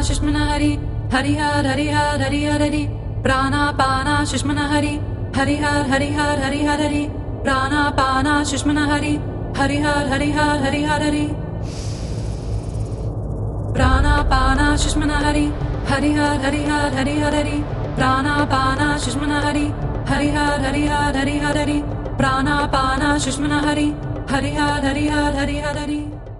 सुष्मन Hari Hari हर Hari हर Hari हर Hari प्राणापाना सुष्मन Hari Hari हर Hari हर Hari हर Hari प्राणापाना सुष्मन Hari Hari हर Hari हर Hari हर Hari प्राणापाना सुष्मन Hari Hari हर Hari हर Hari हर Hari प्राणापाना सुष्मन Hari Hari हर Hari हर Hari हर Hari प्राणापाना सुष्मन Hari Hari हर Hari हर Hari हर Hari.